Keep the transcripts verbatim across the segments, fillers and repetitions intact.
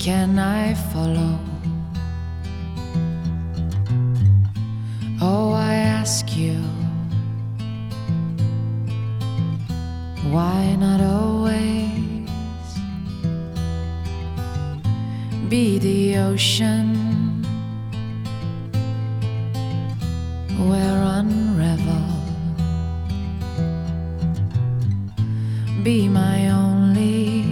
can I follow? Oh, I ask you, why not always be the ocean where unravel? Be my only,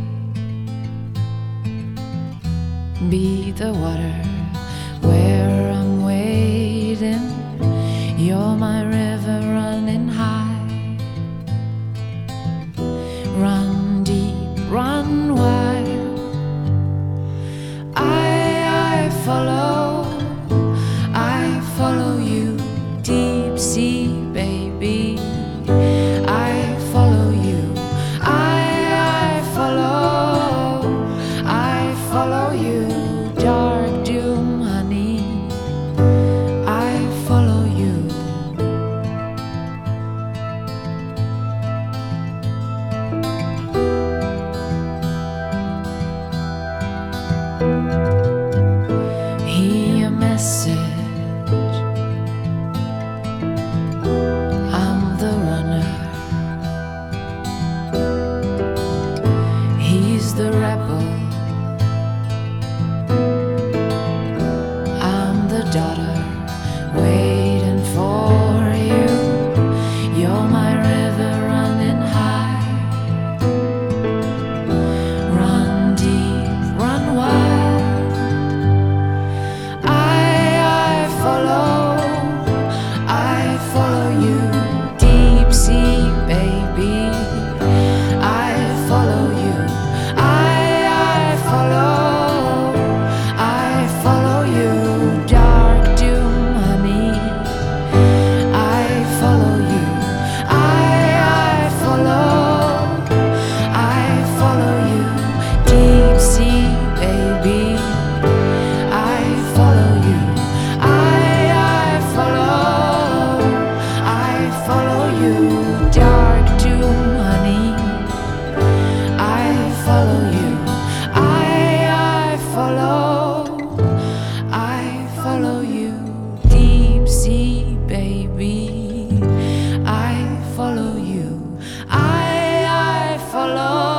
be the water where I'm waiting. You're my river running high, run deep, run wide. I, I follow, I follow you, deep sea baby. I follow you, I, I follow, I follow you, dark doom honey. I follow you. Hear a message, I'm the runner, he's the rebel, I'm the daughter waiting for you. You're my river running high, run deep, run wide. I, I follow, I follow you, deep sea baby. I follow you, I, I follow, I follow you, dark doom honey. I follow you, I, I follow, I follow you, deep sea baby. I follow you, I, I follow, I follow you, dark doom honey. I follow you, I, I follow, I follow you, deep sea baby. I follow you, I, I follow.